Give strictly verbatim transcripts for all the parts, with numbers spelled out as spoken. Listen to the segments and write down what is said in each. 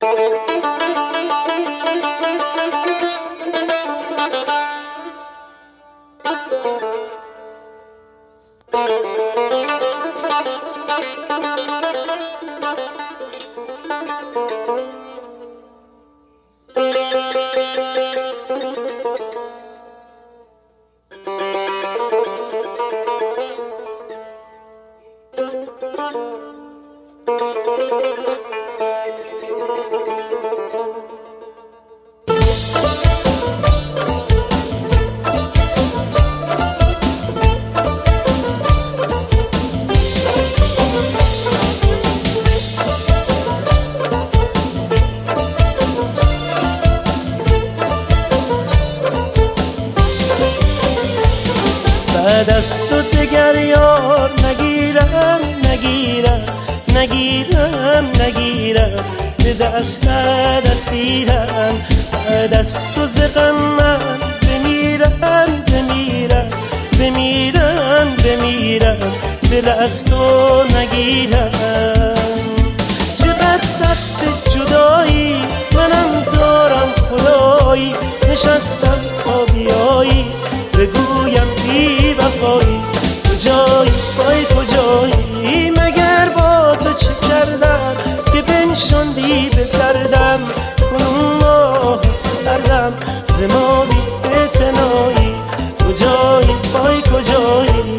بعد از تو دگر یار نگیرم نگیرم نگیرم نگیرم به دست ندسیرم. بعد از تو ز غم من بمیرم بمیرم بمیرم بمیرم دل از تو نگیرم. چقدر سخت جدایی منم دارم خدایی، نشستم تا بیایی بگویم بی وفایی. کجایی وای کجایی، مگر با تو چه کردم که بنشاندی به دردم. کنون ماه سردم ز ما بی اعتنایی. کجایی وای کجایی.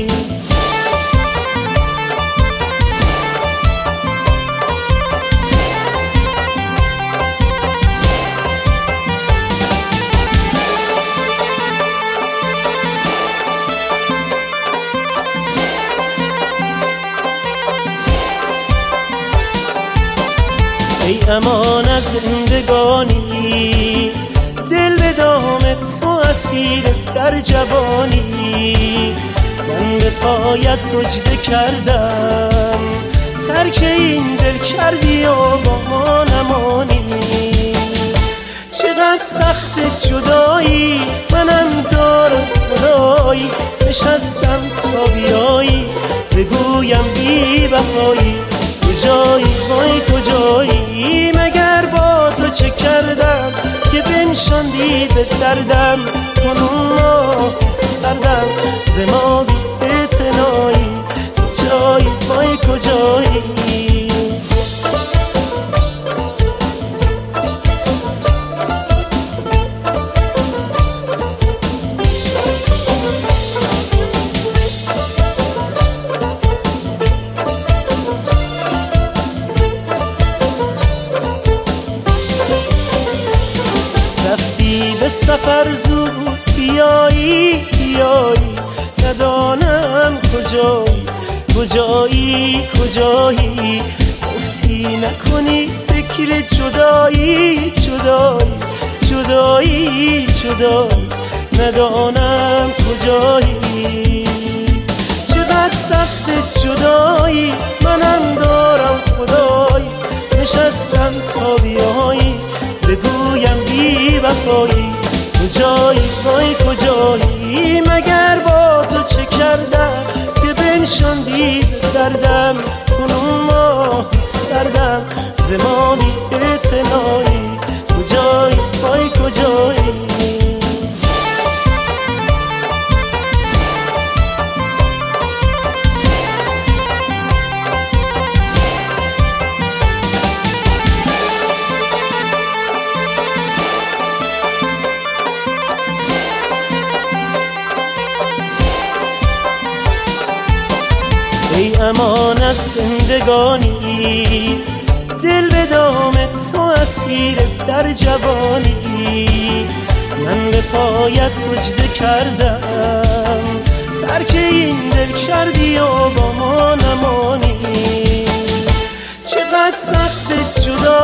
ای امان از زندگانی، دل به دام تو اسیر در جوانی. من به پایت سجده کردم، ترک این دل کردی و با ما نمانی. چقدر سخت جدایی منم دارم خدایی، نشستم تا بیایی بگویم بی وفایی. کجایی وای کجایی، مگر با تو چه کردم که بنشاندی به دردم. کنون ماه سردم ز ما بی اعتنایی. کجایی وای کجایی. به سفر زود بیایی بیایی، ندانم کجایی کجایی کجایی. گفتی نکنی فکر جدایی جدایی جدایی جدایی، ندانم کجایی. چقدر سخت جدایی منم دارم خدایی، نشستم تا بیایی بگویم بی وفایی. کجایی وای کجایی، مگر با تو چه کردم که بنشاندی به دردم. کنون ماه سردم ز ما بی اعتنایی. کجایی وای کجایی. ای امان از زندگانی، دل به دام تو اسیر در جوانی. من به پایت سجده کردم، ترک این دل کردی و با ما نمانی. چقدر سخت جدا